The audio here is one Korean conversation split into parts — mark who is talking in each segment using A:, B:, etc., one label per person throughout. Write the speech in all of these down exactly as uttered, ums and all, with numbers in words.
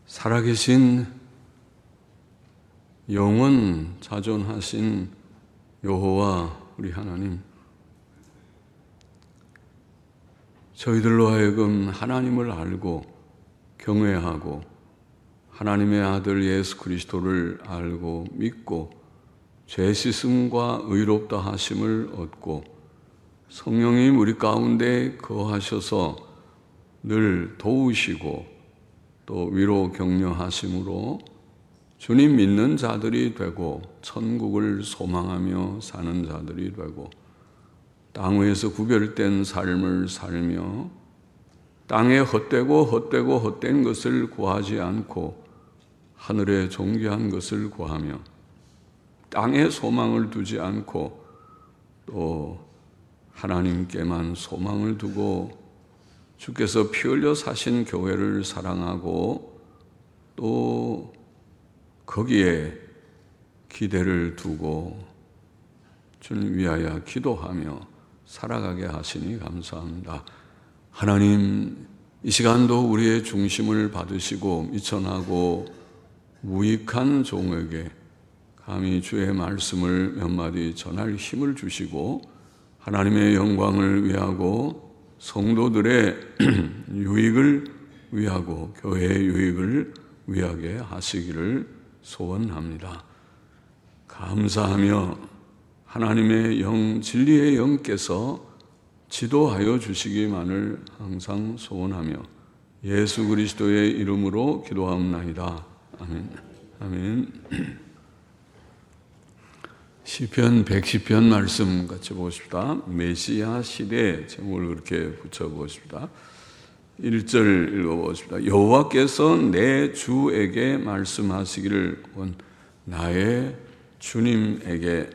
A: 살아계신 영원 자존하신 여호와 우리 하나님, 저희들로 하여금 하나님을 알고 경외하고 하나님의 아들 예수 그리스도를 알고 믿고 죄 씻음과 의롭다 하심을 얻고 성령님 우리 가운데 거하셔서 늘 도우시고 또 위로 격려하심으로 주님 믿는 자들이 되고 천국을 소망하며 사는 자들이 되고 땅 위에서 구별된 삶을 살며 땅에 헛되고 헛되고 헛된 것을 구하지 않고 하늘에 존귀한 것을 구하며 땅에 소망을 두지 않고 또 하나님께만 소망을 두고 주께서 피 흘려 사신 교회를 사랑하고 또 거기에 기대를 두고 주를 위하여 기도하며 살아가게 하시니 감사합니다. 하나님, 이 시간도 우리의 중심을 받으시고 미천하고 무익한 종에게 감히 주의 말씀을 몇 마디 전할 힘을 주시고 하나님의 영광을 위하고 성도들의 유익을 위하고 교회의 유익을 위하게 하시기를 소원합니다. 감사하며 하나님의 영, 진리의 영께서 지도하여 주시기만을 항상 소원하며 예수 그리스도의 이름으로 기도하옵나이다. 아멘. 아멘. 시편 백십 편 말씀 같이 보십시다. 메시아 시대 제목을 그렇게 붙여보십시다. 일 절 읽어보십시다. 여호와께서 내 주에게 말씀하시기를 원 나의 주님에게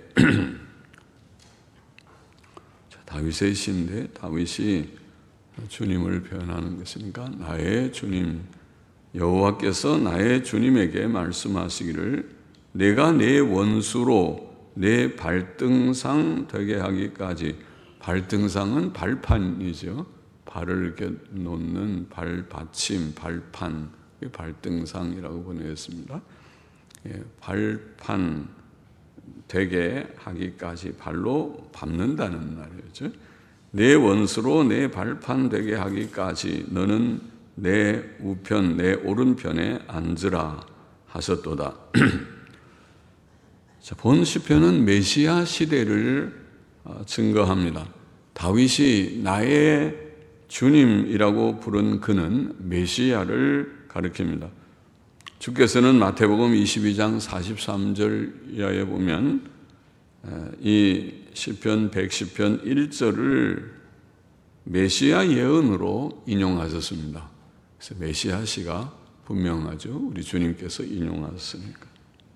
A: 자, 다윗의 시인데 다윗이 주님을 표현하는 것이니까 나의 주님 여호와께서 나의 주님에게 말씀하시기를 내가 내 원수로 내 발등상 되게 하기까지 발등상은 발판이죠. 발을 이렇게 놓는 발받침, 발판, 발등상이라고 번역했습니다. 예, 발판 되게 하기까지 발로 밟는다는 말이죠. 내 원수로 내 발판 되게 하기까지 너는 내 우편, 내 오른편에 앉으라 하셨도다. 자, 본 시편은 메시아 시대를 증거합니다. 다윗이 나의 주님이라고 부른 그는 메시아를 가리킵니다. 주께서는 마태복음 이십이 장 사십삼 절 이하에 보면 이 시편 백십 편 일 절을 메시아 예언으로 인용하셨습니다. 그래서 메시아 시가 분명하죠. 우리 주님께서 인용하셨으니까.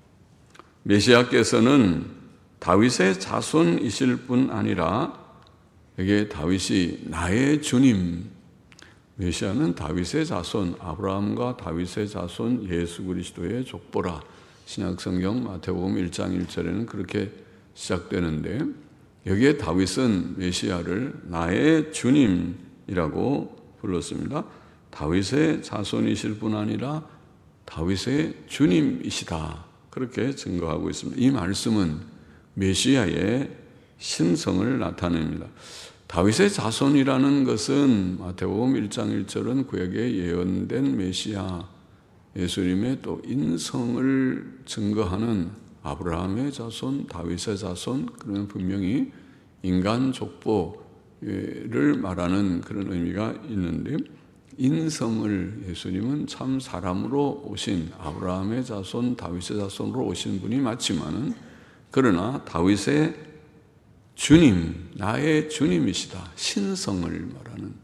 A: 메시아께서는 다윗의 자손이실 뿐 아니라 여기에 다윗이 나의 주님, 메시아는 다윗의 자손, 아브라함과 다윗의 자손 예수 그리스도의 족보라. 신약성경 마태복음 일 장 일 절에는 그렇게 시작되는데 여기에 다윗은 메시아를 나의 주님이라고 불렀습니다. 다윗의 자손이실 뿐 아니라 다윗의 주님이시다. 그렇게 증거하고 있습니다. 이 말씀은 메시아의 신성을 나타냅니다. 다윗의 자손이라는 것은 마태복음 일 장 일 절은 그에게 예언된 메시아 예수님의 또 인성을 증거하는 아브라함의 자손, 다윗의 자손, 그러면 분명히 인간 족보를 말하는 그런 의미가 있는데 인성을 예수님은 참 사람으로 오신 아브라함의 자손, 다윗의 자손으로 오신 분이 맞지만은 그러나 다윗의 주님, 나의 주님이시다. 신성을 말하는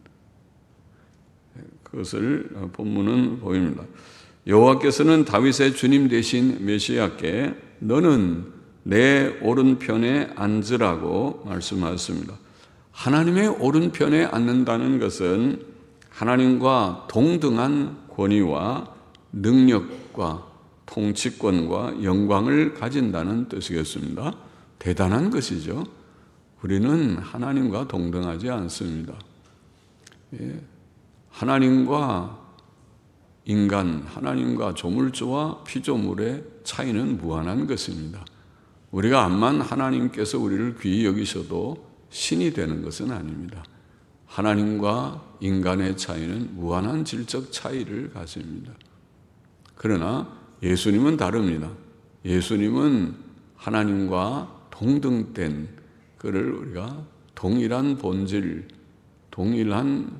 A: 그것을 본문은 보입니다. 여호와께서는 다윗의 주님 되신 메시아께 너는 내 오른편에 앉으라고 말씀하셨습니다. 하나님의 오른편에 앉는다는 것은 하나님과 동등한 권위와 능력과 통치권과 영광을 가진다는 뜻이겠습니다. 대단한 것이죠. 우리는 하나님과 동등하지 않습니다. 예. 하나님과 인간, 하나님과 조물주와 피조물의 차이는 무한한 것입니다. 우리가 암만 하나님께서 우리를 귀히 여기셔도 신이 되는 것은 아닙니다. 하나님과 인간의 차이는 무한한 질적 차이를 가집니다. 그러나 예수님은 다릅니다. 예수님은 하나님과 동등된 그를 우리가 동일한 본질, 동일한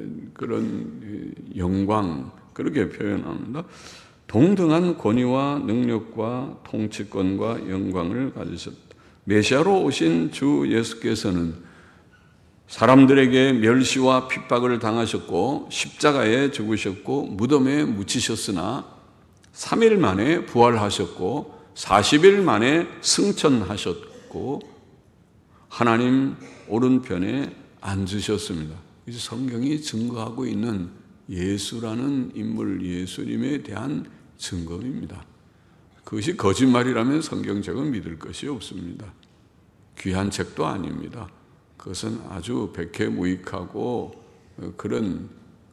A: 그런 영광 그렇게 표현합니다. 동등한 권위와 능력과 통치권과 영광을 가지셨다. 메시아로 오신 주 예수께서는 사람들에게 멸시와 핍박을 당하셨고 십자가에 죽으셨고 무덤에 묻히셨으나 삼 일 만에 부활하셨고 사십 일 만에 승천하셨고 하나님 오른편에 앉으셨습니다. 그래서 성경이 증거하고 있는 예수라는 인물, 예수님에 대한 증거입니다. 그것이 거짓말이라면 성경책은 믿을 것이 없습니다. 귀한 책도 아닙니다. 그것은 아주 백해무익하고 그런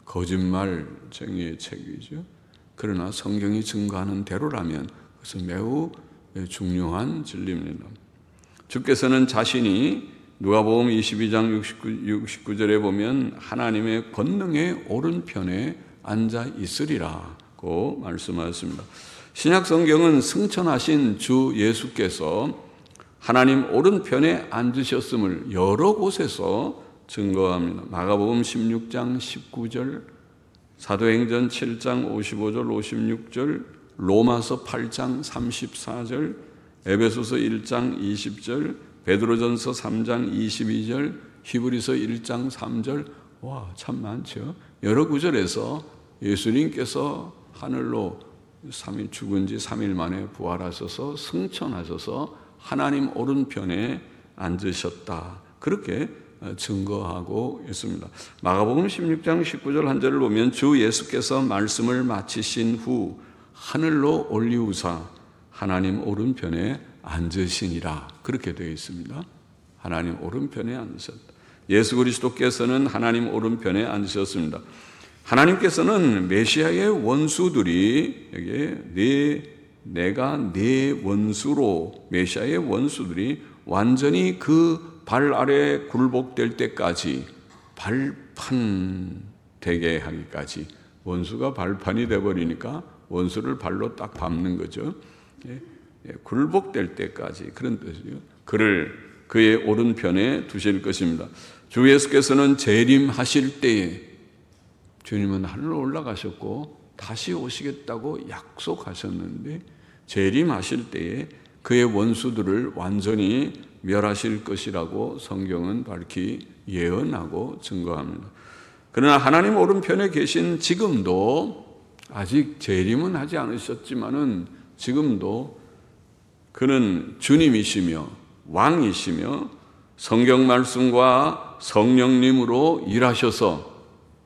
A: 거짓말쟁이의 책이죠. 그러나 성경이 증거하는 대로라면 그것은 매우 중요한 진리입니다. 주께서는 자신이 누가복음 이십이 장 육십구 절에 보면 하나님의 권능의 오른편에 앉아 있으리라고 말씀하셨습니다. 신약 성경은 승천하신 주 예수께서 하나님 오른편에 앉으셨음을 여러 곳에서 증거합니다. 마가복음 십육 장 십구 절, 사도행전 칠 장 오십오 절 오십육 절, 로마서 팔 장 삼십사 절, 에베소서 일 장 이십 절, 베드로전서 삼 장 이십이 절, 히브리서 일 장 삼 절, 와, 참 많죠. 여러 구절에서 예수님께서 하늘로 삼 일 죽은 지 삼 일 만에 부활하셔서 승천하셔서 하나님 오른편에 앉으셨다. 그렇게 증거하고 있습니다. 마가복음 십육 장 십구 절 한 절을 보면 주 예수께서 말씀을 마치신 후 하늘로 올리우사 하나님 오른편에 앉으시니라. 그렇게 되어 있습니다. 하나님 오른편에 앉으셨다. 예수 그리스도께서는 하나님 오른편에 앉으셨습니다. 하나님께서는 메시아의 원수들이 여기에 네, 내가 네 원수로 메시아의 원수들이 완전히 그 발 아래 굴복될 때까지 발판 되게 하기까지 원수가 발판이 되어버리니까 원수를 발로 딱 밟는 거죠. 예, 예, 굴복될 때까지 그런 뜻이요. 그를 그의 오른편에 두실 것입니다. 주 예수께서는 재림하실 때에 주님은 하늘로 올라가셨고 다시 오시겠다고 약속하셨는데 재림하실 때에 그의 원수들을 완전히 멸하실 것이라고 성경은 밝히 예언하고 증거합니다. 그러나 하나님 오른편에 계신 지금도 아직 재림은 하지 않으셨지만은 지금도 그는 주님이시며 왕이시며 성경 말씀과 성령님으로 일하셔서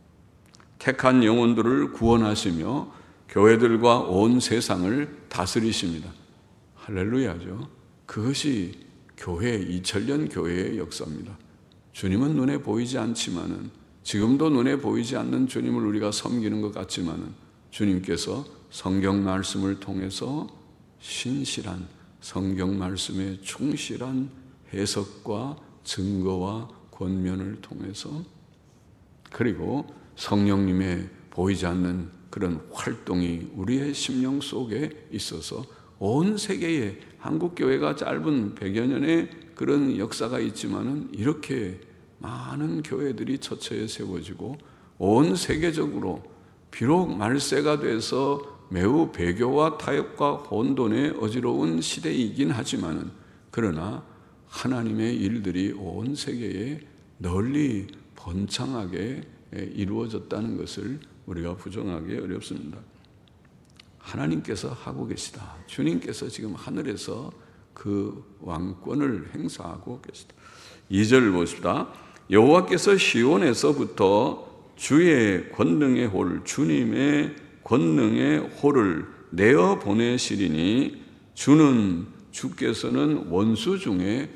A: 택한 영혼들을 구원하시며 교회들과 온 세상을 다스리십니다. 할렐루야죠. 그것이 교회, 이천년 교회의 역사입니다. 주님은 눈에 보이지 않지만은 지금도 눈에 보이지 않는 주님을 우리가 섬기는 것 같지만은 주님께서 성경 말씀을 통해서 신실한 성경 말씀의 충실한 해석과 증거와 권면을 통해서 그리고 성령님의 보이지 않는 그런 활동이 우리의 심령 속에 있어서 온 세계에 한국교회가 짧은 백여 년의 그런 역사가 있지만은 이렇게 많은 교회들이 처처에 세워지고 온 세계적으로 비록 말세가 돼서 매우 배교와 타협과 혼돈의 어지러운 시대이긴 하지만은 그러나 하나님의 일들이 온 세계에 널리 번창하게 이루어졌다는 것을 우리가 부정하기 어렵습니다. 하나님께서 하고 계시다. 주님께서 지금 하늘에서 그 왕권을 행사하고 계시다. 이 절 보십시다. 여호와께서 시온에서부터 주의 권능의 홀, 주님의 권능의 홀을 내어 보내시리니 주는 주께서는 원수 중에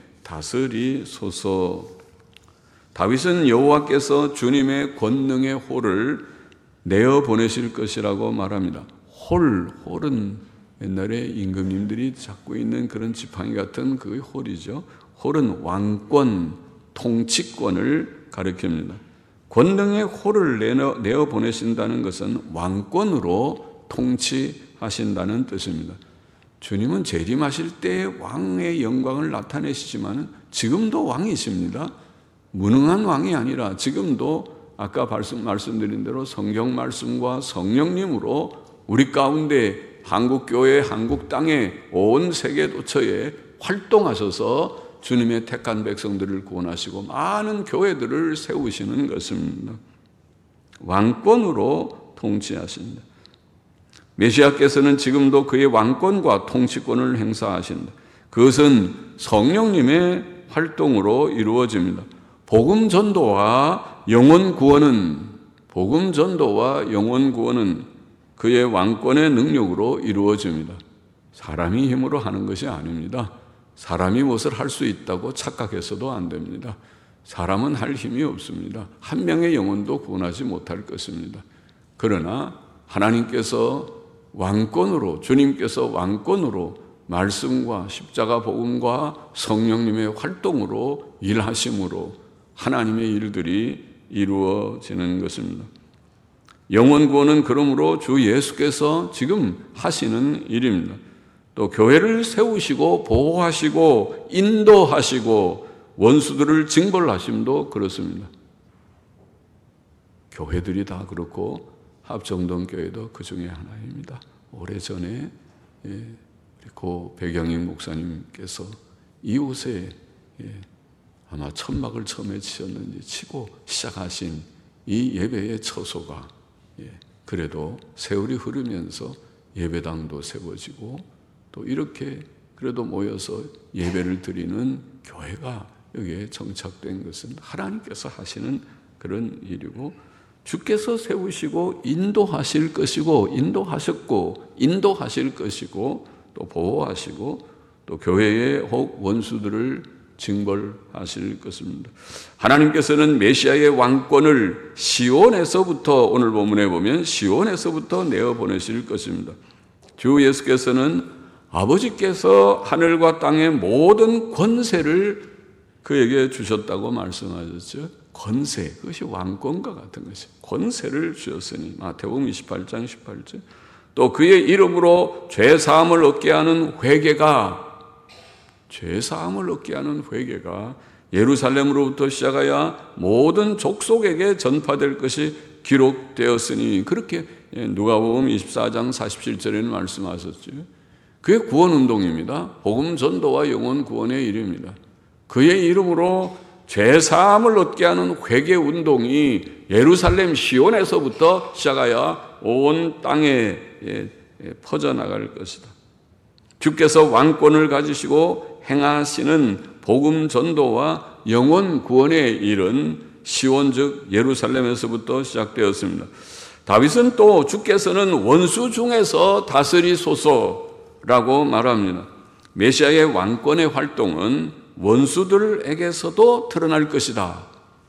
A: 다스리소서. 다윗은 여호와께서 주님의 권능의 홀을 내어 보내실 것이라고 말합니다. 홀, 홀은 옛날에 임금님들이 잡고 있는 그런 지팡이 같은 그 홀이죠. 홀은 왕권, 통치권을 가리킵니다. 권능의 홀을 내어, 내어 보내신다는 것은 왕권으로 통치하신다는 뜻입니다. 주님은 재림하실 때 왕의 영광을 나타내시지만 지금도 왕이십니다. 무능한 왕이 아니라 지금도 아까 말씀드린 대로 성경 말씀과 성령님으로 우리 가운데 한국교회, 한국 땅에 온 세계 도처에 활동하셔서 주님의 택한 백성들을 구원하시고 많은 교회들을 세우시는 것입니다. 왕권으로 통치하신다. 메시아께서는 지금도 그의 왕권과 통치권을 행사하신다. 그것은 성령님의 활동으로 이루어집니다. 복음 전도와 영혼 구원은 복음 전도와 영혼 구원은 그의 왕권의 능력으로 이루어집니다. 사람이 힘으로 하는 것이 아닙니다. 사람이 무엇을 할 수 있다고 착각해서도 안 됩니다. 사람은 할 힘이 없습니다. 한 명의 영혼도 구원하지 못할 것입니다. 그러나 하나님께서 왕권으로, 주님께서 왕권으로 말씀과 십자가 복음과 성령님의 활동으로 일하심으로 하나님의 일들이 이루어지는 것입니다. 영혼 구원은 그러므로 주 예수께서 지금 하시는 일입니다. 또 교회를 세우시고 보호하시고 인도하시고 원수들을 징벌하심도 그렇습니다. 교회들이 다 그렇고 합정동 교회도 그 중에 하나입니다. 오래전에 예, 고 백영익 목사님께서 이웃에 예, 아마 천막을 처음에 치셨는지 치고 시작하신 이 예배의 처소가 예, 그래도 세월이 흐르면서 예배당도 세워지고 또 이렇게 그래도 모여서 예배를 드리는 교회가 여기에 정착된 것은 하나님께서 하시는 그런 일이고 주께서 세우시고 인도하실 것이고 인도하셨고 인도하실 것이고 또 보호하시고 또 교회의 혹 원수들을 징벌하실 것입니다. 하나님께서는 메시아의 왕권을 시온에서부터 오늘 본문에 보면 시온에서부터 내어보내실 것입니다. 주 예수께서는 아버지께서 하늘과 땅의 모든 권세를 그에게 주셨다고 말씀하셨죠. 권세, 그것이 왕권과 같은 것이 권세를 주셨으니 마태복음 이십팔 장 십팔 절. 또 그의 이름으로 죄사함을 얻게 하는 회개가 죄사함을 얻게 하는 회개가 예루살렘으로부터 시작하여 모든 족속에게 전파될 것이 기록되었으니 그렇게 누가복음 이십사 장 사십칠 절에는 말씀하셨죠. 그의 구원운동입니다. 복음 전도와 영혼 구원의 일입니다. 그의 이름으로 죄사함을 얻게 하는 회개운동이 예루살렘 시온에서부터 시작하여 온 땅에 퍼져나갈 것이다. 주께서 왕권을 가지시고 행하시는 복음 전도와 영혼 구원의 일은 시온 즉 예루살렘에서부터 시작되었습니다. 다윗은 또 주께서는 원수 중에서 다스리소서라고 말합니다. 메시아의 왕권의 활동은 원수들에게서도 드러날 것이다.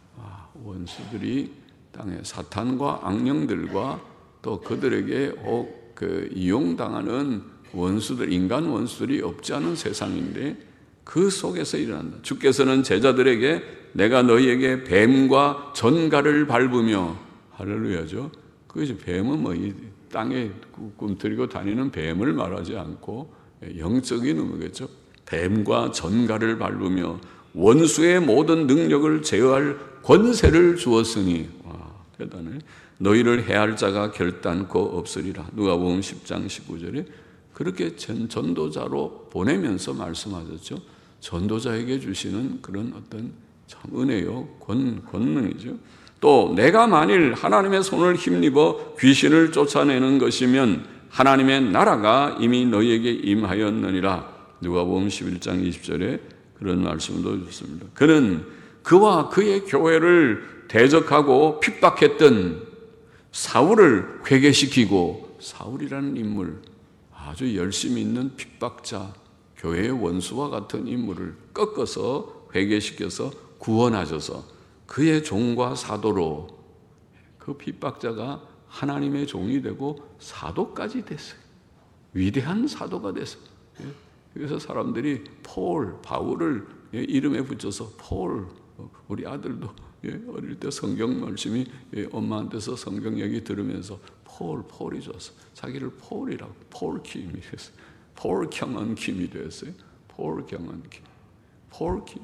A: 원수들이 땅에 사탄과 악령들과 또 그들에게 혹 그 이용당하는 원수들, 인간 원수들이 없지 않은 세상인데 그 속에서 일어난다. 주께서는 제자들에게 내가 너희에게 뱀과 전갈을 밟으며 할렐루야죠. 그것이 뱀은 뭐 이 땅에 꿈틀이고 다니는 뱀을 말하지 않고 영적인 의미겠죠. 뱀과 전갈을 밟으며 원수의 모든 능력을 제어할 권세를 주었으니 와 대단해. 너희를 해할 자가 결단코 없으리라. 누가복음 십 장 십구 절에 그렇게 전, 전도자로 보내면서 말씀하셨죠. 전도자에게 주시는 그런 어떤 참 은혜요 권, 권능이죠. 또 내가 만일 하나님의 손을 힘입어 귀신을 쫓아내는 것이면 하나님의 나라가 이미 너희에게 임하였느니라. 누가복음 십일 장 이십 절에 그런 말씀도 주셨습니다. 그는 그와 그의 교회를 대적하고 핍박했던 사울을 회개시키고 사울이라는 인물 아주 열심히 있는 핍박자 교회의 원수와 같은 인물을 꺾어서 회개시켜서 구원하셔서 그의 종과 사도로 그 핍박자가 하나님의 종이 되고 사도까지 됐어요. 위대한 사도가 됐어요. 그래서 사람들이 폴, 바울을 이름에 붙여서 폴, 우리 아들도 어릴 때 성경 말씀이 엄마한테서 성경 얘기 들으면서 폴, 폴이 좋았어. 자기를 폴이라고, 폴 김이 됐어요. 폴 경은 김이 됐어요. 폴 경은 김. 폴 김.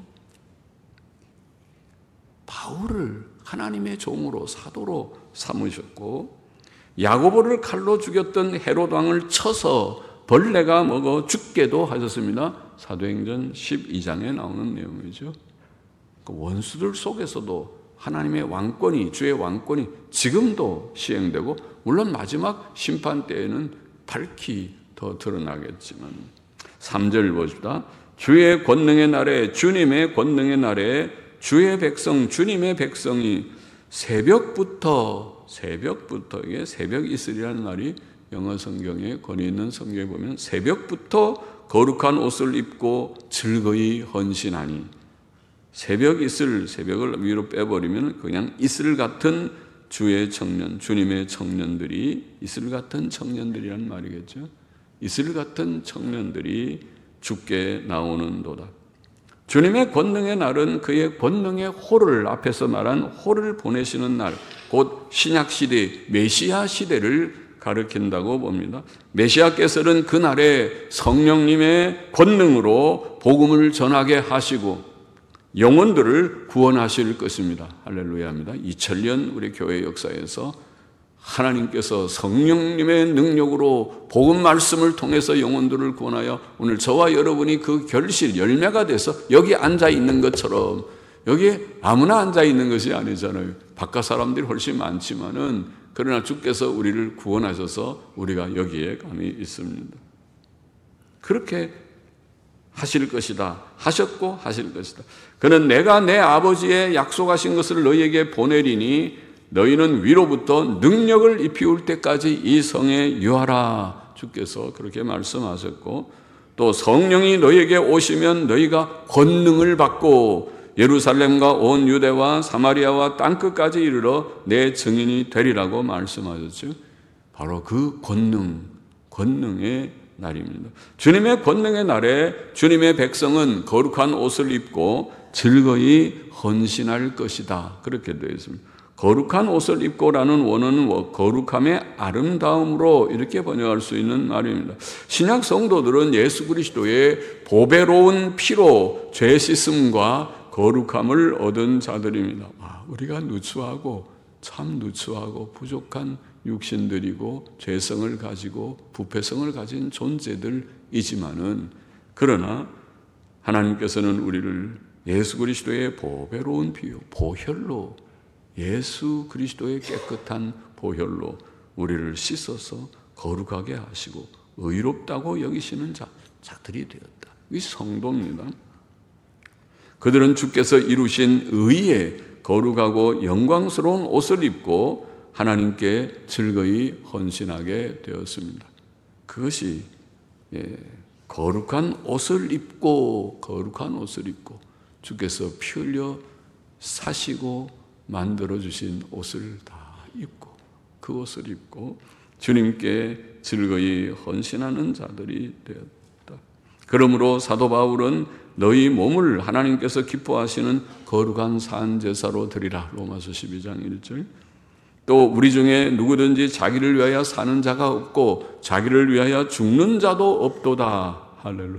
A: 바울을 하나님의 종으로 사도로 삼으셨고, 야고보를 칼로 죽였던 헤롯 왕을 쳐서 벌레가 먹어 죽게도 하셨습니다. 사도행전 십이 장에 나오는 내용이죠. 원수들 속에서도 하나님의 왕권이, 주의 왕권이 지금도 시행되고, 물론 마지막 심판 때에는 밝히 더 드러나겠지만, 삼 절 보십시다. 주의 권능의 날에, 주님의 권능의 날에 주의 백성, 주님의 백성이 새벽부터, 새벽부터, 이게 새벽 이슬이라는 말이 영어 성경에, 권위 있는 성경에 보면 새벽부터 거룩한 옷을 입고 즐거이 헌신하니, 새벽 이슬, 새벽을 위로 빼버리면 그냥 이슬 같은 주의 청년, 주님의 청년들이, 이슬 같은 청년들이란 말이겠죠. 이슬 같은 청년들이 죽게 나오는도다. 주님의 권능의 날은 그의 권능의 호를, 앞에서 말한 호를 보내시는 날, 곧 신약시대, 메시아 시대를 가리킨다고 봅니다. 메시아께서는 그날에 성령님의 권능으로 복음을 전하게 하시고 영혼들을 구원하실 것입니다. 할렐루야입니다. 이천 년 우리 교회 역사에서 하나님께서 성령님의 능력으로 복음 말씀을 통해서 영혼들을 구원하여 오늘 저와 여러분이 그 결실, 열매가 돼서 여기 앉아 있는 것처럼, 여기에 아무나 앉아 있는 것이 아니잖아요. 바깥 사람들이 훨씬 많지만은, 그러나 주께서 우리를 구원하셔서 우리가 여기에 감히 있습니다. 그렇게 하실 것이다. 하셨고 하실 것이다. 그는 내가 내 아버지의 약속하신 것을 너희에게 보내리니 너희는 위로부터 능력을 입히울 때까지 이 성에 유하라. 주께서 그렇게 말씀하셨고, 또 성령이 너희에게 오시면 너희가 권능을 받고 예루살렘과 온 유대와 사마리아와 땅끝까지 이르러 내 증인이 되리라고 말씀하셨죠. 바로 그 권능, 권능의 날입니다. 주님의 권능의 날에 주님의 백성은 거룩한 옷을 입고 즐거이 헌신할 것이다. 그렇게 되어 있습니다. 거룩한 옷을 입고라는 원어는 거룩함의 아름다움으로 이렇게 번역할 수 있는 말입니다. 신약 성도들은 예수 그리스도의 보배로운 피로 죄 씻음과 거룩함을 얻은 자들입니다. 아, 우리가 누추하고 참 누추하고 부족한 육신들이고 죄성을 가지고 부패성을 가진 존재들이지만은, 그러나 하나님께서는 우리를 예수 그리스도의 보배로운 피요, 보혈로, 예수 그리스도의 깨끗한 보혈로 우리를 씻어서 거룩하게 하시고 의롭다고 여기시는 자, 자들이 되었다. 이 성도입니다. 그들은 주께서 이루신 의의 거룩하고 영광스러운 옷을 입고 하나님께 즐거이 헌신하게 되었습니다. 그것이 예, 거룩한 옷을 입고, 거룩한 옷을 입고 주께서 피 흘려 사시고 만들어주신 옷을 다 입고, 그 옷을 입고 주님께 즐거이 헌신하는 자들이 되었다. 그러므로 사도 바울은 너희 몸을 하나님께서 기뻐하시는 거룩한 산제사로 드리라. 로마서 십이 장 일 절. 또 우리 중에 누구든지 자기를 위하여 사는 자가 없고 자기를 위하여 죽는 자도 없도다. 할렐루야.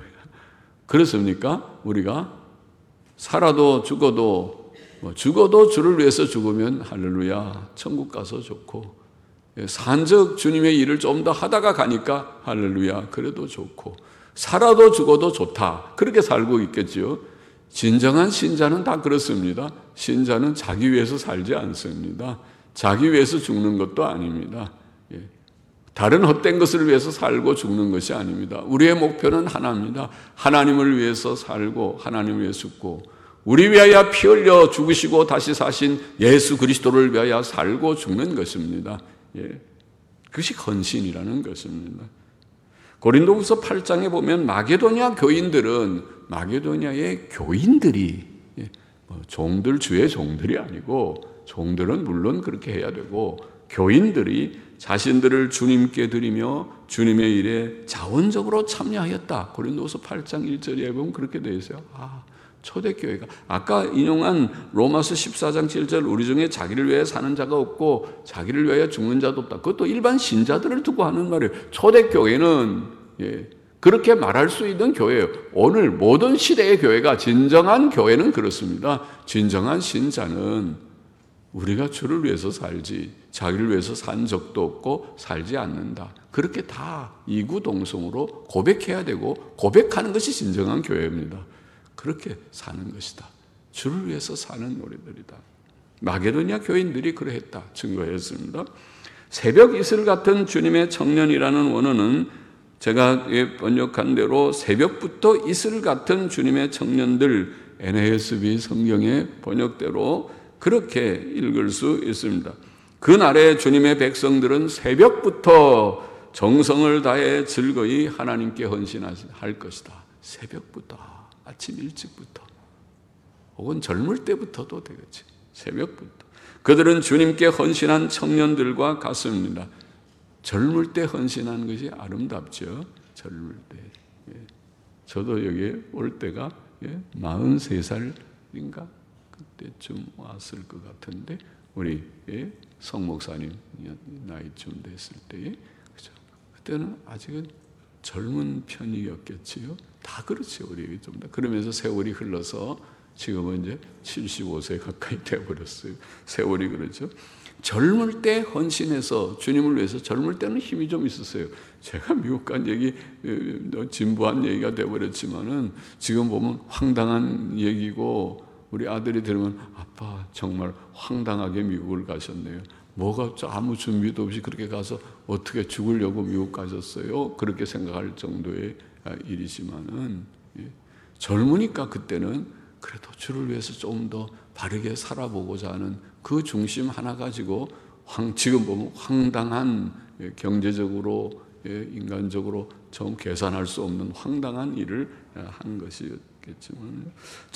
A: 그렇습니까? 우리가 살아도 죽어도, 뭐 죽어도 주를 위해서 죽으면 할렐루야, 천국 가서 좋고, 산적 주님의 일을 좀 더 하다가 가니까 할렐루야, 그래도 좋고, 살아도 죽어도 좋다, 그렇게 살고 있겠지요. 진정한 신자는 다 그렇습니다. 신자는 자기 위해서 살지 않습니다. 자기 위해서 죽는 것도 아닙니다. 다른 헛된 것을 위해서 살고 죽는 것이 아닙니다. 우리의 목표는 하나입니다. 하나님을 위해서 살고 하나님을 위해 죽고, 우리 위하여 피 흘려 죽으시고 다시 사신 예수 그리스도를 위하여 살고 죽는 것입니다. 예. 그것이 헌신이라는 것입니다. 고린도후서 팔 장에 보면 마게도냐 교인들은, 마게도냐의 교인들이, 예, 뭐 종들, 주의 종들이 아니고, 종들은 물론 그렇게 해야 되고 교인들이 자신들을 주님께 드리며 주님의 일에 자원적으로 참여하였다. 고린도서 팔 장 일 절에 보면 그렇게 되어 있어요. 아, 초대교회가 아까 인용한 로마서 십사 장 칠 절 우리 중에 자기를 위해 사는 자가 없고 자기를 위하여 죽는 자도 없다. 그것도 일반 신자들을 두고 하는 말이에요. 초대교회는 예, 그렇게 말할 수 있는 교회예요. 오늘 모든 시대의 교회가 진정한 교회는 그렇습니다. 진정한 신자는 우리가 주를 위해서 살지 자기를 위해서 산 적도 없고 살지 않는다. 그렇게 다 이구동성으로 고백해야 되고 고백하는 것이 진정한 교회입니다. 그렇게 사는 것이다. 주를 위해서 사는 노래들이다. 마게도냐 교인들이 그러했다. 증거했습니다. 새벽 이슬 같은 주님의 청년이라는 원어는 제가 번역한 대로 새벽부터 이슬 같은 주님의 청년들 엔 에이 에스 비 성경의 번역대로 그렇게 읽을 수 있습니다. 그날에 주님의 백성들은 새벽부터 정성을 다해 즐거이 하나님께 헌신할 것이다. 새벽부터, 아침 일찍부터, 혹은 젊을 때부터도 되겠지. 새벽부터. 그들은 주님께 헌신한 청년들과 같습니다. 젊을 때 헌신하는 것이 아름답죠. 젊을 때. 예. 저도 여기에 올 때가 예. 마흔세 살인가? 그때쯤 왔을 것 같은데, 우리 예. 성 목사님 나이쯤 됐을 때에. 그죠? 그때는 아직은 젊은 편이었겠지요. 다 그렇죠. 우리 좀 더. 그러면서 세월이 흘러서 지금은 이제 칠십오 세 가까이 돼버렸어요. 세월이 그렇죠. 젊을 때 헌신해서 주님을 위해서 젊을 때는 힘이 좀 있었어요. 제가 미국 간 얘기 진부한 얘기가 돼버렸지만은 지금 보면 황당한 얘기고 우리 아들이 들으면 아빠 정말 황당하게 미국을 가셨네요. 뭐가 아무 준비도 없이 그렇게 가서 어떻게 죽으려고 미국 가셨어요? 그렇게 생각할 정도의 일이지만은 예. 젊으니까 그때는 그래도 주를 위해서 좀 더 바르게 살아보고자 하는 그 중심 하나 가지고 황, 지금 보면 황당한 경제적으로 인간적으로 좀 계산할 수 없는 황당한 일을 한 것이었겠지만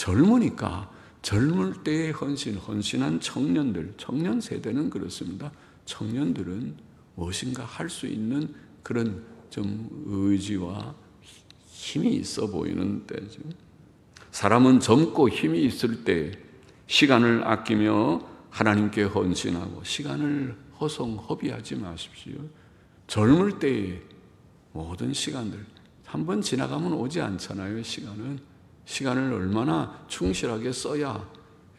A: 젊으니까 젊을 때의 헌신, 헌신한 청년들, 청년 세대는 그렇습니다. 청년들은 무엇인가 할 수 있는 그런 좀 의지와 힘이 있어 보이는 때죠. 사람은 젊고 힘이 있을 때 시간을 아끼며 하나님께 헌신하고 시간을 허송 허비하지 마십시오. 젊을 때의 모든 시간들 한번 지나가면 오지 않잖아요. 시간은 시간을 얼마나 충실하게 써야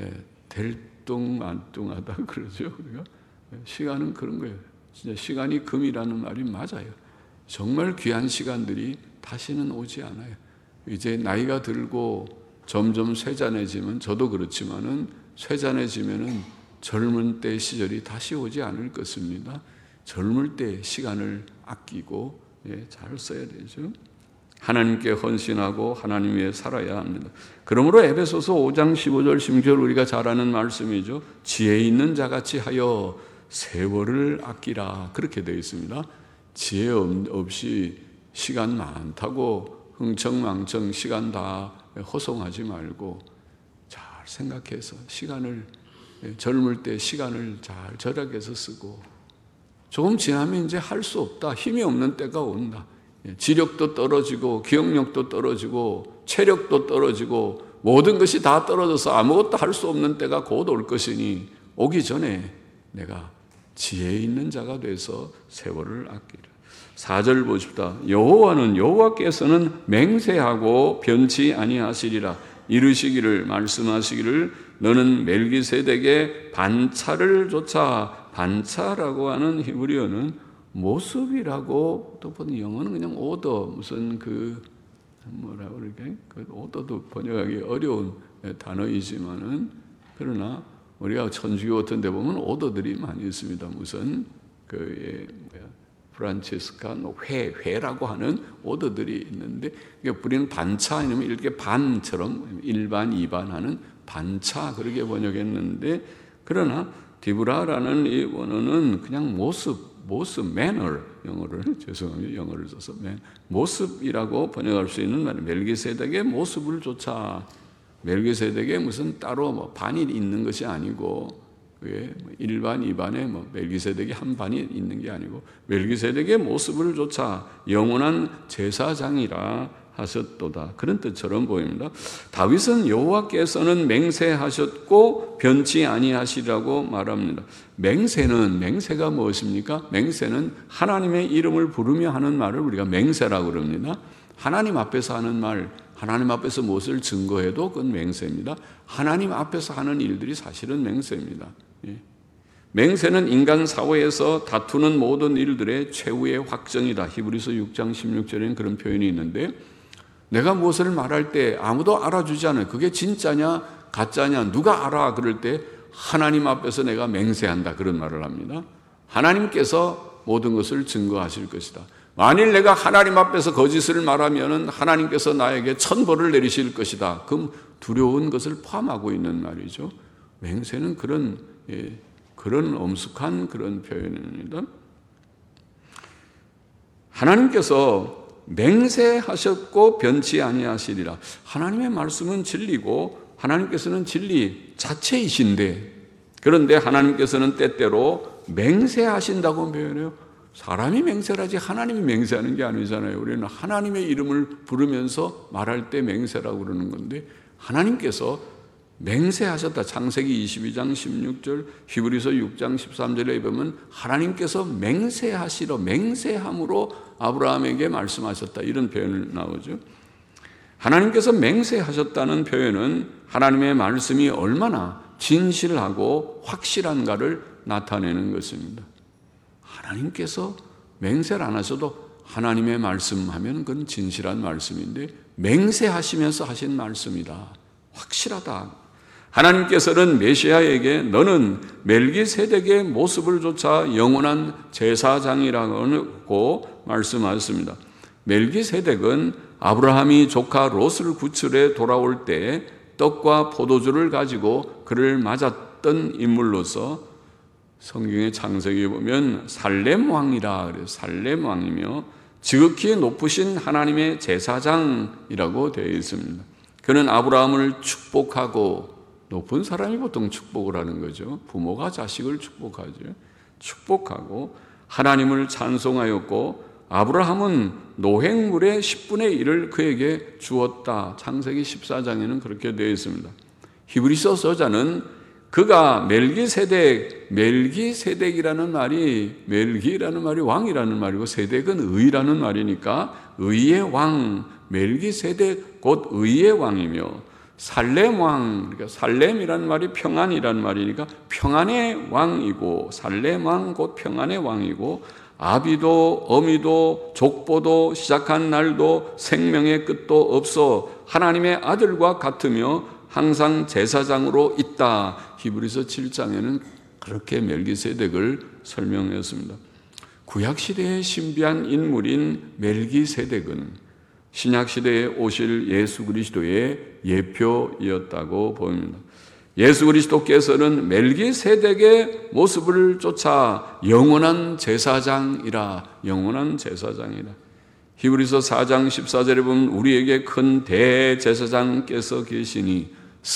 A: 될뚱만뚱하다 그러죠. 우리가 시간은 그런 거예요. 진짜 시간이 금이라는 말이 맞아요. 정말 귀한 시간들이 다시는 오지 않아요. 이제 나이가 들고 점점 쇠잔해지면 저도 그렇지만은 쇠잔해지면은 젊은 때 시절이 다시 오지 않을 것입니다. 젊을 때 시간을 아끼고 예, 잘 써야 되죠. 하나님께 헌신하고 하나님 위해 살아야 합니다. 그러므로 에베소서 오 장 십오 절 십육 절 우리가 잘 아는 말씀이죠. 지혜 있는 자같이 하여 세월을 아끼라 그렇게 되어 있습니다. 지혜 없이 시간 많다고 흥청망청 시간 다 허송하지 말고 잘 생각해서 시간을 젊을 때 시간을 잘 절약해서 쓰고 조금 지나면 이제 할 수 없다. 힘이 없는 때가 온다. 지력도 떨어지고 기억력도 떨어지고 체력도 떨어지고 모든 것이 다 떨어져서 아무것도 할 수 없는 때가 곧 올 것이니 오기 전에 내가 지혜 있는 자가 돼서 세월을 아끼라. 사 절 보십시다. 여호와는 여호와께서는 맹세하고 변치 아니하시리라. 이르시기를 말씀하시기를 너는 멜기세덱의 반차를 좇아. 반차라고 하는 히브리어는 모습이라고 또 보는 영어는 그냥 오더 무슨 그 뭐라 그러게 그 오더도 번역하기 어려운 단어이지만은 그러나 우리가 천주교 같은 데 보면 오더들이 많이 있습니다. 무슨 그 뭐야 프란치스카 회 회라고 하는 오더들이 있는데 우리는 반차 아니면 이렇게 반처럼 일반 이반 하는 반차 그렇게 번역했는데 그러나 디브라라는 이 원어는 그냥 모습 모습, 매너, 영어를, 죄송합니다. 영어를 써서, 모습이라고 번역할 수 있는 말이에요. 멜기세덱의 모습을 좇아. 멜기세덱에 무슨 따로 뭐 반이 있는 것이 아니고, 그게 일반, 이반에 뭐 멜기세덱이 한 반이 있는 게 아니고 멜기세덱의 모습을 조차 영원한 제사장이라 하셨도다. 그런 뜻처럼 보입니다. 다윗은 여호와께서는 맹세하셨고 변치 아니하시라고 말합니다. 맹세는 맹세가 무엇입니까? 맹세는 하나님의 이름을 부르며 하는 말을 우리가 맹세라고 그럽니다. 하나님 앞에서 하는 말, 하나님 앞에서 무엇을 증거해도 그건 맹세입니다. 하나님 앞에서 하는 일들이 사실은 맹세입니다. 예. 맹세는 인간 사회에서 다투는 모든 일들의 최후의 확정이다. 히브리서 육 장 십육 절에는 그런 표현이 있는데, 내가 무엇을 말할 때 아무도 알아주지 않아요. 그게 진짜냐 가짜냐 누가 알아? 그럴 때 하나님 앞에서 내가 맹세한다, 그런 말을 합니다. 하나님께서 모든 것을 증거하실 것이다. 만일 내가 하나님 앞에서 거짓을 말하면 하나님께서 나에게 천벌을 내리실 것이다. 그럼 두려운 것을 포함하고 있는 말이죠. 맹세는 그런 예, 그런 엄숙한 그런 표현입니다. 하나님께서 맹세하셨고 변치 아니하시리라. 하나님의 말씀은 진리고 하나님께서는 진리 자체이신데, 그런데 하나님께서는 때때로 맹세하신다고 표현해요. 사람이 맹세를 하지 하나님이 맹세하는 게 아니잖아요. 우리는 하나님의 이름을 부르면서 말할 때 맹세라고 그러는 건데, 하나님께서 맹세하셨다. 창세기 이십이 장 십육 절, 히브리서 육 장 십삼 절에 보면 하나님께서 맹세하시러, 맹세함으로 아브라함에게 말씀하셨다, 이런 표현이 나오죠. 하나님께서 맹세하셨다는 표현은 하나님의 말씀이 얼마나 진실하고 확실한가를 나타내는 것입니다. 하나님께서 맹세를 안 하셔도 하나님의 말씀하면 그건 진실한 말씀인데, 맹세하시면서 하신 말씀이다, 확실하다. 하나님께서는 메시아에게 너는 멜기세덱의 모습을 조차 영원한 제사장이라고 말씀하셨습니다. 멜기세덱은 아브라함이 조카 롯을 구출해 돌아올 때 떡과 포도주를 가지고 그를 맞았던 인물로서 성경의 창세기에 보면 살렘 왕이라 그래요. 살렘 왕이며 지극히 높으신 하나님의 제사장이라고 되어 있습니다. 그는 아브라함을 축복하고, 높은 사람이 보통 축복을 하는 거죠. 부모가 자식을 축복하죠. 축복하고 하나님을 찬송하였고, 아브라함은 노획물의 십분의 일을 그에게 주었다. 창세기 십사 장에는 그렇게 되어 있습니다. 히브리서 저자는 그가 멜기세덱, 멜기세덱이라는 말이, 멜기라는 말이 왕이라는 말이고 세덱은 의라는 말이니까 의의 왕, 멜기세덱 곧 의의 왕이며, 살렘 왕, 그러니까 살렘이라는 말이 평안이라는 말이니까 평안의 왕이고, 살렘 왕 곧 평안의 왕이고, 아비도 어미도 족보도 시작한 날도 생명의 끝도 없어 하나님의 아들과 같으며 항상 제사장으로 있다. 히브리서 칠 장에는 그렇게 멜기세덱을 설명했습니다. 구약시대의 신비한 인물인 멜기세덱은 신약시대에 오실 예수 그리스도의 예표이었다고 보입니다. 예수 그리스도께서는 멜기세덱의 모습을 쫓아 영원한 제사장이라, 영원한 제사장이라. 히브리서 사 장 십사 절에 보면 우리에게 큰 대제사장께서 계시니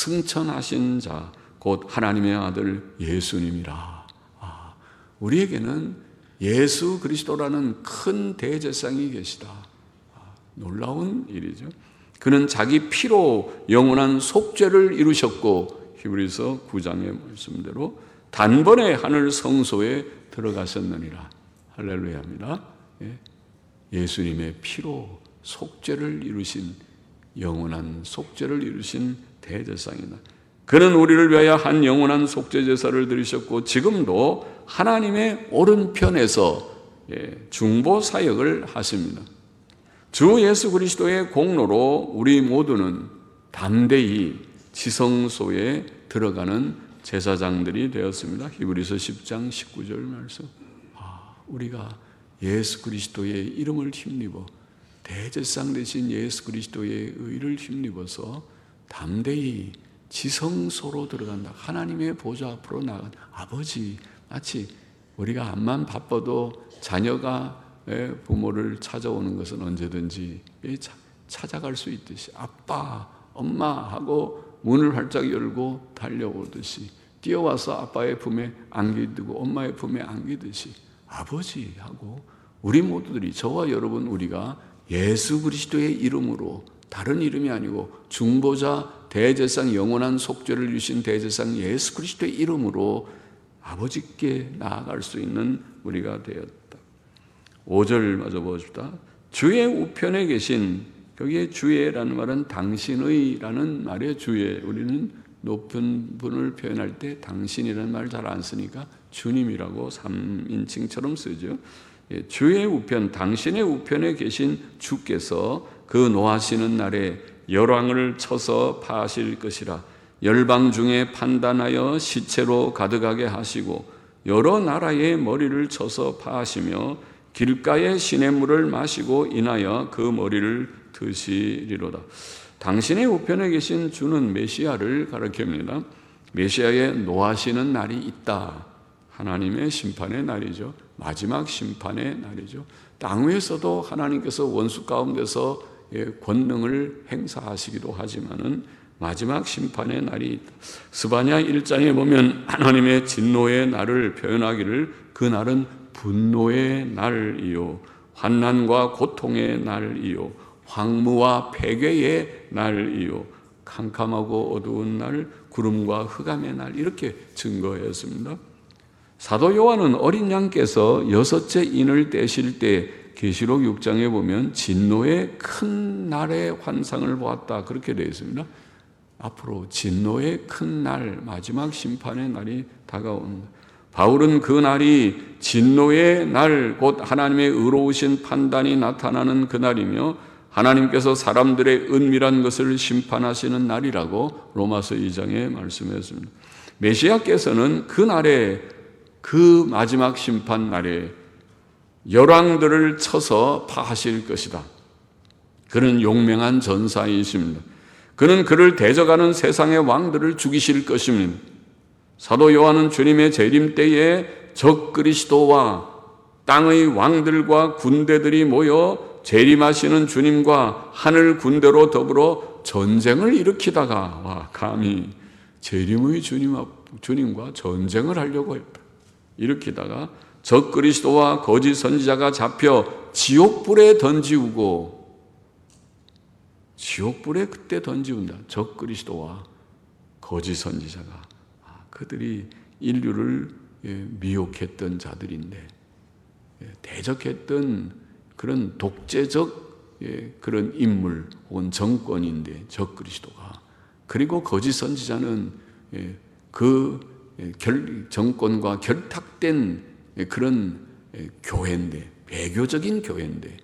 A: 승천하신 자 곧 하나님의 아들 예수님이라. 아, 우리에게는 예수 그리스도라는 큰 대제사장이 계시다. 아, 놀라운 일이죠. 그는 자기 피로 영원한 속죄를 이루셨고, 히브리서 구 장의 말씀대로 단번에 하늘 성소에 들어가셨느니라. 할렐루야입니다. 예. 예수님의 피로 속죄를 이루신, 영원한 속죄를 이루신 대제사장이다. 그는 우리를 위하여 한 영원한 속죄 제사를 드리셨고 지금도 하나님의 오른편에서 중보 사역을 하십니다. 주 예수 그리스도의 공로로 우리 모두는 담대히 지성소에 들어가는 제사장들이 되었습니다. 히브리서 십 장 십구 절 말씀. 아, 우리가 예수 그리스도의 이름을 힘입어, 대제사장 되신 예수 그리스도의 의를 힘입어서 담대히 지성소로 들어간다. 하나님의 보좌 앞으로 나간 아버지, 마치 우리가 암만 바빠도 자녀가 부모를 찾아오는 것은 언제든지 찾아갈 수 있듯이 아빠, 엄마 하고 문을 활짝 열고 달려오듯이 뛰어와서 아빠의 품에 안기듯고 엄마의 품에 안기듯이 아버지하고 우리 모두들이, 저와 여러분, 우리가 예수 그리스도의 이름으로, 다른 이름이 아니고 중보자 대제사장, 영원한 속죄를 주신 대제사장 예수 그리스도의 이름으로 아버지께 나아갈 수 있는 우리가 되었다. 오 절 마저 보십시다. 주의 우편에 계신, 여기에 주의라는 말은 당신의라는 말이에요. 주의. 우리는 높은 분을 표현할 때 당신이라는 말을 잘 안 쓰니까 주님이라고 삼 인칭처럼 쓰죠. 주의 우편, 당신의 우편에 계신 주께서 그 노하시는 날에 열왕을 쳐서 파하실 것이라. 열방 중에 판단하여 시체로 가득하게 하시고 여러 나라의 머리를 쳐서 파하시며 길가의 시냇물을 마시고 인하여 그 머리를 드시리로다. 당신의 우편에 계신 주는 메시아를 가리킵니다. 메시아의 노하시는 날이 있다. 하나님의 심판의 날이죠. 마지막 심판의 날이죠. 땅 위에서도 하나님께서 원수 가운데서 권능을 행사하시기도 하지만은 마지막 심판의 날이 있다. 스바냐 일 장에 보면 하나님의 진노의 날을 표현하기를 그 날은 분노의 날이요 환난과 고통의 날이요 황무와 폐괴의 날이요 캄캄하고 어두운 날, 구름과 흑암의 날, 이렇게 증거했습니다. 사도 요한은 어린 양께서 여섯째 인을 떼실 때 계시록 육 장에 보면 진노의 큰 날의 환상을 보았다, 그렇게 되어 있습니다. 앞으로 진노의 큰 날, 마지막 심판의 날이 다가온다. 바울은 그 날이 진노의 날, 곧 하나님의 의로우신 판단이 나타나는 그 날이며 하나님께서 사람들의 은밀한 것을 심판하시는 날이라고 로마서 이 장에 말씀했습니다. 메시아께서는 그 날에, 그 마지막 심판 날에 열왕들을 쳐서 파하실 것이다. 그는 용맹한 전사이십니다. 그는 그를 대적하는 세상의 왕들을 죽이실 것입니다. 사도 요한은 주님의 재림 때에 적 그리스도와 땅의 왕들과 군대들이 모여 재림하시는 주님과 하늘 군대로 더불어 전쟁을 일으키다가, 와, 감히 재림의 주님, 주님과 전쟁을 하려고 했다. 일으키다가 적 그리스도와 거짓 선지자가 잡혀 지옥불에 던지우고, 지옥불에 그때 던지운다. 적 그리스도와 거짓 선지자가, 그들이 인류를 미혹했던 자들인데, 대적했던 그런 독재적 그런 인물 혹은 정권인데, 적 그리스도가, 그리고 거짓 선지자는 그 정권과 결탁된 그런 교회인데, 배교적인 교회인데,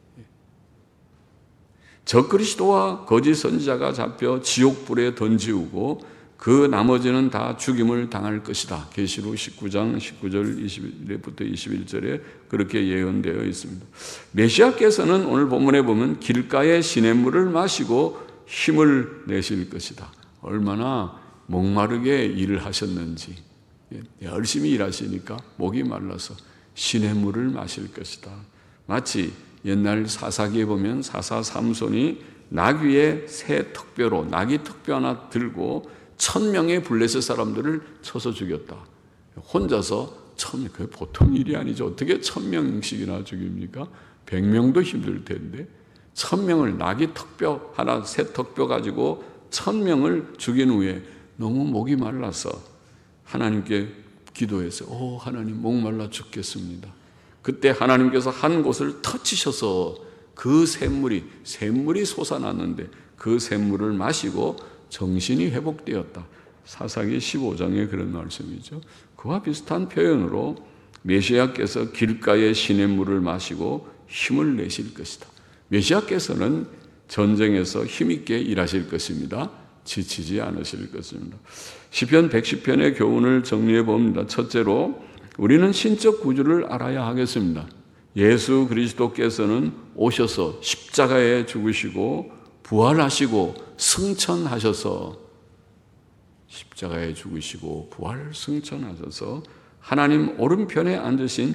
A: 적 그리스도와 거짓 선지자가 잡혀 지옥불에 던지우고 그 나머지는 다 죽임을 당할 것이다. 계시록 십구 장 십구 절 이십 절부터 이십일 절에 그렇게 예언되어 있습니다. 메시아께서는 오늘 본문에 보면 길가의 시냇물을 마시고 힘을 내실 것이다. 얼마나 목마르게 일을 하셨는지, 열심히 일하시니까 목이 말라서 시냇물을 마실 것이다. 마치 옛날 사사기에 보면 사사 삼손이 나귀의 새 턱뼈로, 나귀 턱뼈 하나 들고 천 명의 블레셋 사람들을 쳐서 죽였다. 혼자서 천, 그게 보통 일이 아니죠. 어떻게 천 명씩이나 죽입니까? 백 명도 힘들 텐데 천 명을, 나귀 턱뼈 하나, 새 턱뼈 가지고 천 명을 죽인 후에 너무 목이 말라서 하나님께 기도했어요. 오, 하나님, 목말라 죽겠습니다. 그때 하나님께서 한 곳을 터치셔서 그 샘물이, 샘물이 솟아났는데 그 샘물을 마시고 정신이 회복되었다. 사사기 십오 장에 그런 말씀이죠. 그와 비슷한 표현으로 메시아께서 길가의 시냇물을 마시고 힘을 내실 것이다. 메시아께서는 전쟁에서 힘있게 일하실 것입니다. 지치지 않으실 것입니다. 시편 백십 편의 교훈을 정리해 봅니다. 첫째로, 우리는 신적 구주를 알아야 하겠습니다. 예수 그리스도께서는 오셔서 십자가에 죽으시고 부활하시고 승천하셔서, 십자가에 죽으시고 부활 승천하셔서 하나님 오른편에 앉으신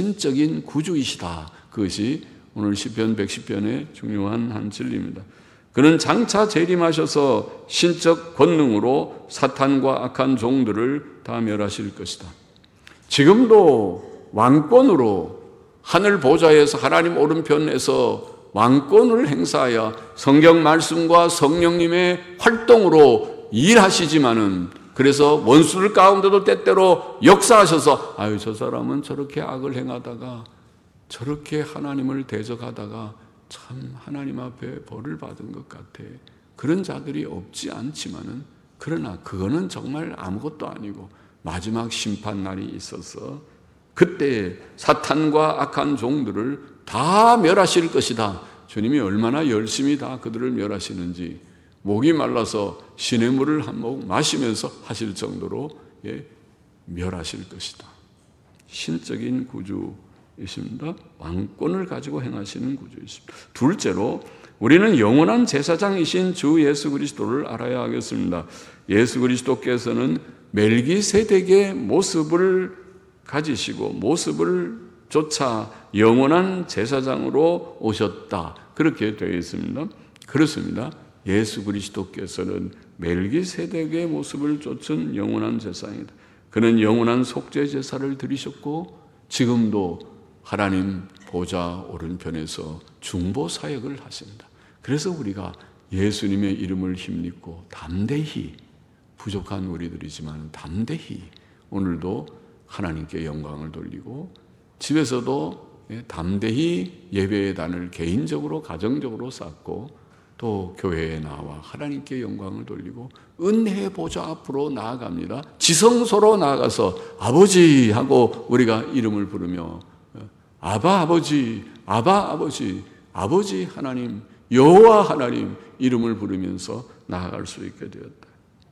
A: 신적인 구주이시다. 그것이 오늘 시편 백십 편의 중요한 한 진리입니다. 그는 장차 재림하셔서 신적 권능으로 사탄과 악한 종들을 다 멸하실 것이다. 지금도 왕권으로 하늘 보좌에서 하나님 오른편에서 왕권을 행사하여 성경 말씀과 성령님의 활동으로 일하시지만은, 그래서 원수들 가운데도 때때로 역사하셔서 아유 저 사람은 저렇게 악을 행하다가 저렇게 하나님을 대적하다가 참 하나님 앞에 벌을 받은 것 같아. 그런 자들이 없지 않지만은, 그러나 그거는 정말 아무것도 아니고 마지막 심판날이 있어서 그때 사탄과 악한 종들을 다 멸하실 것이다. 주님이 얼마나 열심히 다 그들을 멸하시는지, 목이 말라서 시냇물을 한 모금 마시면서 하실 정도로 예, 멸하실 것이다. 신적인 구주이십니다. 왕권을 가지고 행하시는 구주이십니다. 둘째로 우리는 영원한 제사장이신 주 예수 그리스도를 알아야 하겠습니다. 예수 그리스도께서는 멜기세덱의 모습을 가지시고 모습을 쫓아 영원한 제사장으로 오셨다. 그렇게 되어 있습니다. 그렇습니다. 예수 그리스도께서는 멜기세덱의 모습을 쫓은 영원한 제사장이다. 그는 영원한 속죄 제사를 드리셨고 지금도 하나님 보좌 오른편에서 중보 사역을 하십니다. 그래서 우리가 예수님의 이름을 힘입고 담대히, 부족한 우리들이지만 담대히 오늘도 하나님께 영광을 돌리고, 집에서도 담대히 예배의 단을 개인적으로 가정적으로 쌓고, 또 교회에 나와 하나님께 영광을 돌리고 은혜의 보좌 앞으로 나아갑니다. 지성소로 나아가서 아버지 하고 우리가 이름을 부르며 아바 아버지, 아바 아버지, 아버지 하나님, 여호와 하나님 이름을 부르면서 나아갈 수 있게 되었다.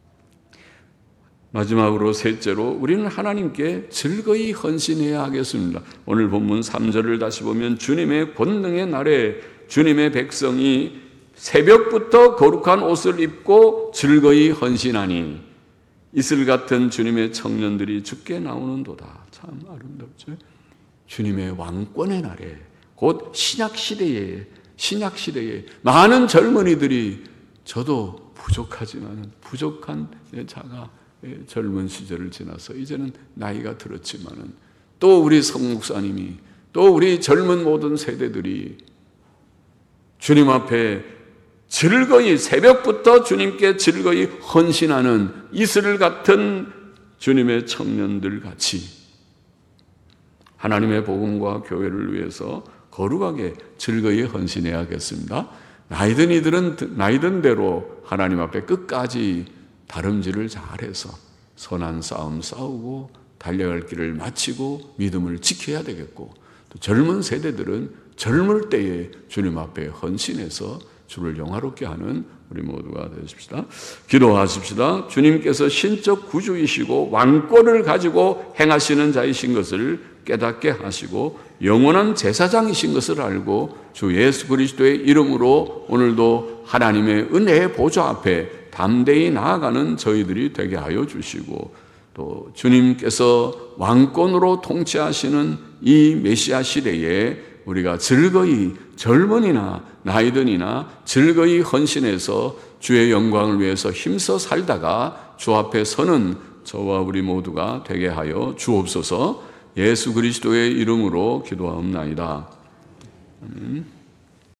A: 마지막으로 셋째로 우리는 하나님께 즐거이 헌신해야 하겠습니다. 오늘 본문 삼 절을 다시 보면 주님의 권능의 날에 주님의 백성이 새벽부터 거룩한 옷을 입고 즐거이 헌신하니 이슬 같은 주님의 청년들이 주께 나오는도다. 참 아름답죠. 주님의 왕권의 날에, 곧 신약시대에 신약시대에 많은 젊은이들이, 저도 부족하지만 부족한 자가 젊은 시절을 지나서 이제는 나이가 들었지만은 또 우리 성목사님이, 또 우리 젊은 모든 세대들이 주님 앞에 즐거이 새벽부터 주님께 즐거이 헌신하는 이슬 같은 주님의 청년들 같이 하나님의 복음과 교회를 위해서 거룩하게 즐거이 헌신해야겠습니다. 나이든 이들은 나이든 대로 하나님 앞에 끝까지 다름질을 잘해서 선한 싸움 싸우고 달려갈 길을 마치고 믿음을 지켜야 되겠고, 또 젊은 세대들은 젊을 때에 주님 앞에 헌신해서 주를 영화롭게 하는 우리 모두가 되십시다. 기도하십시다. 주님께서 신적 구주이시고 왕권을 가지고 행하시는 자이신 것을 깨닫게 하시고 영원한 제사장이신 것을 알고 주 예수 그리스도의 이름으로 오늘도 하나님의 은혜의 보좌 앞에 담대히 나아가는 저희들이 되게 하여 주시고, 또 주님께서 왕권으로 통치하시는 이 메시아 시대에 우리가 즐거이 젊은이나 나이든이나 즐거이 헌신해서 주의 영광을 위해서 힘써 살다가 주 앞에 서는 저와 우리 모두가 되게 하여 주옵소서. 예수 그리스도의 이름으로 기도하옵나이다. 아멘.